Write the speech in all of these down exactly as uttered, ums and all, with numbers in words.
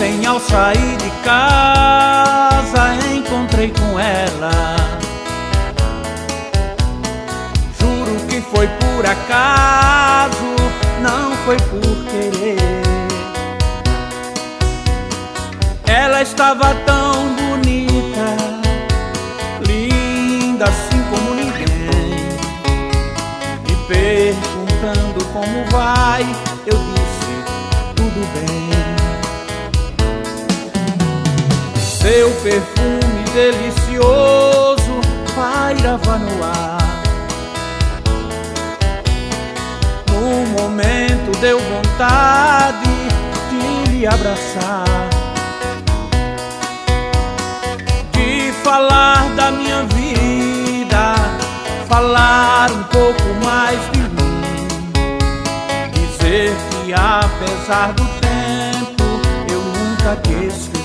Ontem ao sair de casa encontrei com ela. Juro que foi por acaso, não foi por querer. Ela estava tão bonita, linda assim como ninguém. Me perguntando como vai, eu disse, tudo bem. Seu perfume delicioso pairava no ar. No momento deu vontade de lhe abraçar, de falar da minha vida, falar um pouco mais de mim, dizer que apesar do tempo eu nunca te esqueci.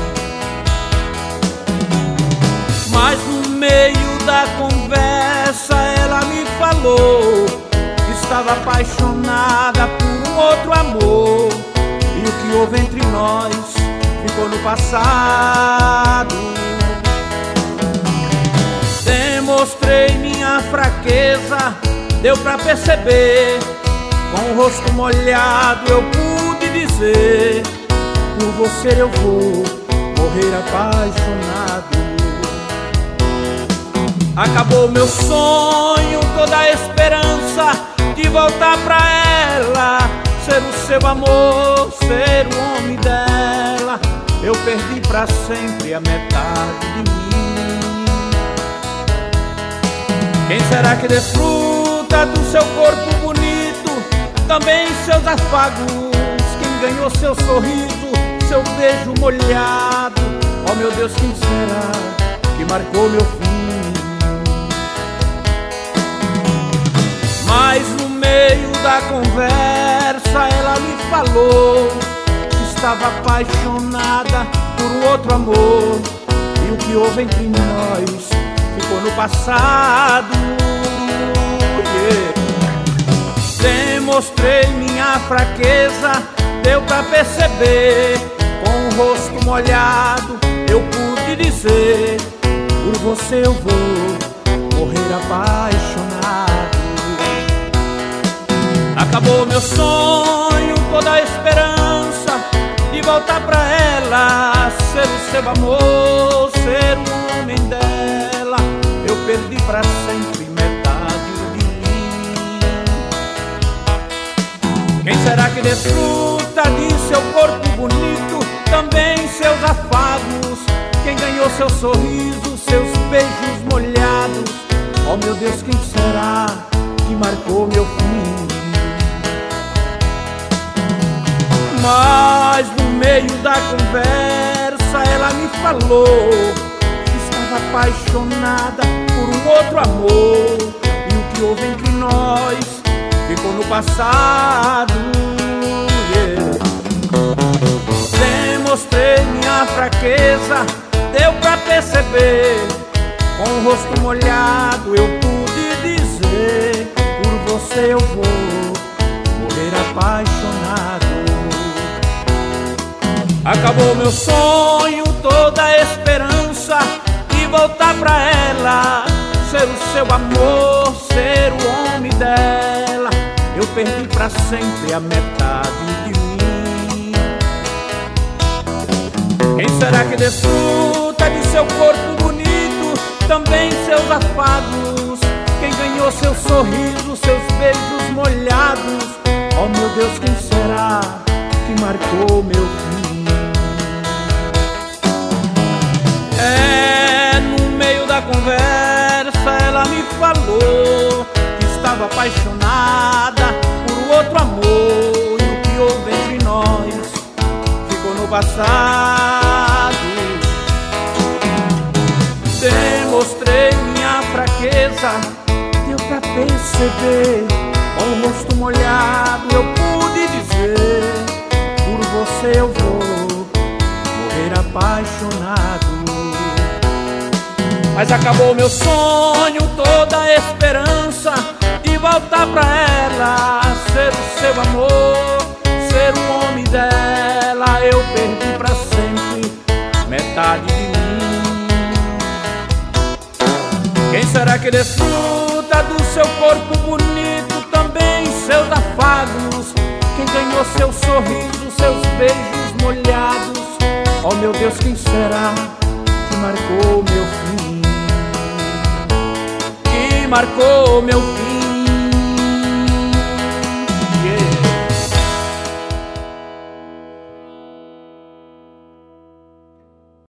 Mas no meio da conversa ela me falou que estava apaixonada por um outro amor, e o que houve entre nós ficou no passado. Demonstrei minha fraqueza, deu pra perceber. Com o rosto molhado eu pude dizer, por você eu vou morrer apaixonado. Acabou meu sonho, toda a esperança de voltar pra ela, ser o seu amor, ser o homem dela. Eu perdi pra sempre a metade de mim. Quem será que desfruta do seu corpo bonito, também seus afagos? Quem ganhou seu sorriso, seu beijo molhado? Oh meu Deus, quem será que marcou meu fim? Mas no meio da conversa ela me falou que estava apaixonada por um outro amor, e o que houve entre nós ficou no passado. Yeah. Demonstrei minha fraqueza, deu pra perceber. Com o rosto molhado eu pude dizer, por você eu vou morrer apaixonado. Acabou meu sonho, toda a esperança de voltar pra ela, ser o seu amor, ser o homem dela. Eu perdi pra sempre metade de mim. Quem será que desfruta de seu corpo bonito, também seus afagos? Quem ganhou seu sorriso, seus beijos molhados? Oh meu Deus, quem será que marcou meu fim? Mas no meio da conversa ela me falou que estava apaixonada por um outro amor, e o que houve entre nós ficou no passado. Yeah. Demonstrei minha fraqueza, deu pra perceber. Com o rosto molhado eu pude dizer, por você eu vou morrer apaixonado. Acabou meu sonho, toda a esperança de voltar pra ela, ser o seu amor, ser o homem dela. Eu perdi pra sempre a metade de mim. Quem será que desfruta de seu corpo bonito, também seus afagos? Quem ganhou seu sorriso, seus beijos molhados? Oh meu Deus, quem será que marcou meu fim? É, no meio da conversa ela me falou que estava apaixonada por um outro amor, e o que houve entre nós ficou no passado. Demonstrei minha fraqueza, deu pra perceber. Com o rosto molhado eu pude dizer, por você eu vou morrer apaixonado. Mas acabou meu sonho, toda a esperança de voltar pra ela, ser o seu amor, ser o homem dela. Eu perdi pra metade de mim. Quem será que desfruta do seu corpo bonito, também seus afagos? Quem ganhou seu sorriso, seus beijos molhados? Oh meu Deus, quem será que marcou meu fim? Que marcou meu fim?